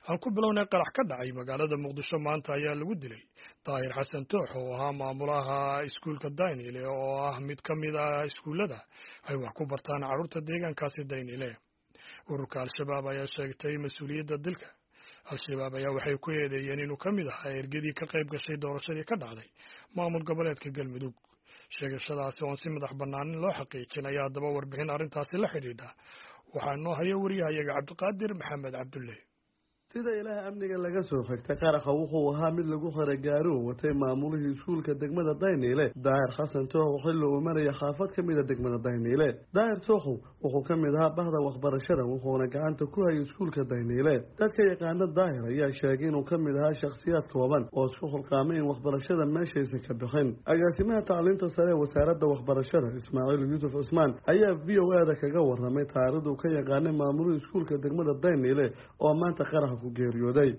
aan ku bilownay qarax ka dhacay magaalada muqdisho maanta ayaa lagu dilay daahir xasan toox oo ahaa maamulaha iskuulka daynile oo ah mid ka mid ah iskuullada ay wax ku bartaan carruurta deegaankaasi daynile ururka al-shabaab ayaa sheegtay mas-uuliyadda dilka al-shabaab ayaa waxay ku eedeeyeen inuu ka mid ahaa ergadii ka qayb gashay doorashadii ka dhacday maamul goboleedka galmudug sheegashadaasi oon si madax bannaanin loo xaqiijin ayaa haddaba warbixin arrintaasi la xidhiidha waxaa noo haya wariyahayaga cabdiqaadir maxamed cabdulle sida ilaah amniga laga soo xigtay qaraxa wuxuu ahaa mid lagu xiray gaari uu watay maamulihii iskuulka degmada dayniile daahir xasan tooxow xilli uu maraya xaafad ka mida degmada dayniile daahir tooxow wuxuu ka mid ahaa bahda waxbarashada wuxuuna gacanta ku hayay iskuulka dayniile dadka yaqaana daahir ayaa sheegay inuu ka mid ahaa shakhsiyaad kooban oo isku xulqaamay in waxbarashada meeshaysan ka bixin agaasimaha tacliinta sare ee wasaaradda waxbarashada ismaaciil yuusuf cusmaan ayaa v o a da kaga waramay taariikhda uu ka yaqaanay maamulihii iskuulka degmada dayniile oo maanta qaraxa geeriyooday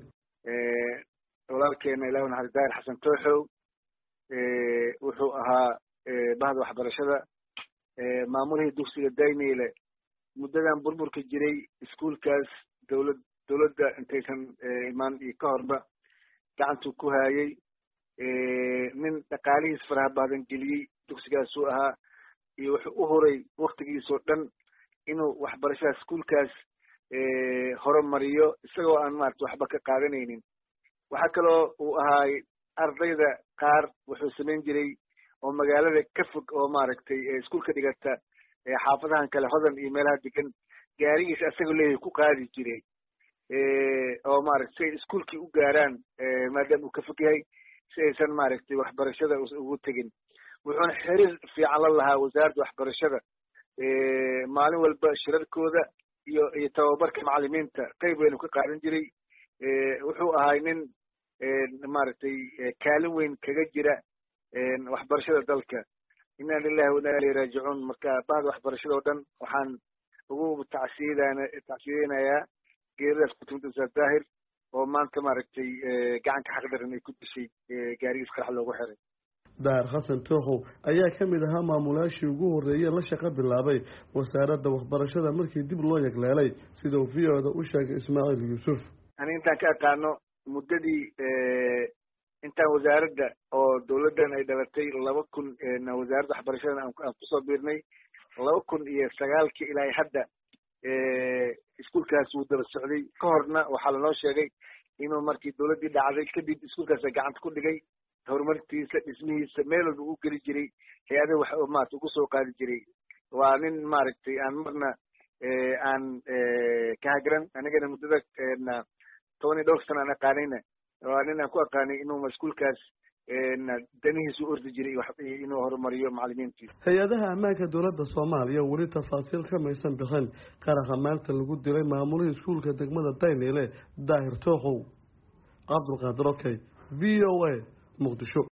walaalkeena ilaah naxariis daahir xasan tooxow wuxuu ahaa bahda waxbarashada maamulihii dugsiga dayniile muddadan burburka jiray iskuulkaas dowladda intaysan imaan iyo ka horba gacantuu ku haayay nin dhaqaalihiis faraha badan geliyey dugsigaasuu ahaa iyo wuxuu u horay waktigiisoo dhan inuu waxbarashada iskuulkaas horumariyo isagoo aan maarata waxba ka qaadanaynin waxaa kaloo uu ahaay ardayda qaar wuxuu samayn jiray oo magaalada ka fog oo maaragtay iskuulka dhigata xaafadahan kale hodan iyo meelaha degan gaarigiisa isagoo leeyahay ku qaadi jiray oo maaragta si ay iskuulkii u gaaraan maadaama uu ka fog yahay si aysan maaragtay waxbarashada ugu tegin wuxuuna xiriir fiican la lahaa wasaaradda waxbarashada maalin walba shirarkooda iyo tababarka macalimiinta qayb weynu ka qaadan jiray wuxuu ahay nin maaragtay kaalin weyn kaga jira waxbarashada dalka inna lillahi wa inna ilayhi raajicuun marka bahda waxbarashada oo dhan waxaan ugu tacsiyeynayaa geeridaas ku timid ustaad daahir oo maanta maaragtay gacanka xaqdaran ay ku dishay gaarigiis qarax loogu xiray daahir xasan tooxow ayaa ka mid ahaa maamulaashii ugu horreeyey la shaqo bilaabay wasaaradda waxbarashada markii dib loo yagleelay sidau v o da u sheegay ismaaciil yuusuf ani intaan ka aqaano muddadii intaan wasaaradda oo dowladdan ay dhalatay 2000 wasaaradda waxbarashada aan kusoo biirnay 2009 ilaa hadda iskuulkaas wuu daba socday ka horna waxaa lanoo sheegay inuu markii dowladdii dhacday kadib iskuulkaas gacanta ku dhigay horumartiisa dhismihiisa meel walba u geli jiray hay-adaha wax maarata ugu soo qaadi jiray waa nin maaragtay aan marna aan ka hagran anigana muddada 12 sana aan aqaanayna waa nin aan ku aqaanay inuu maskuulkaas danihiisu ordi jiray inuu horumariyo macalimiintiisa hay-adaha ammaanka dowladda soomaaliya weli tafaasiil kamaysan bixin qaraxa maanta lagu dilay maamulihii iskuulka degmada dayniile daahir tooxow cabdulqaadir okay v o a مقدشو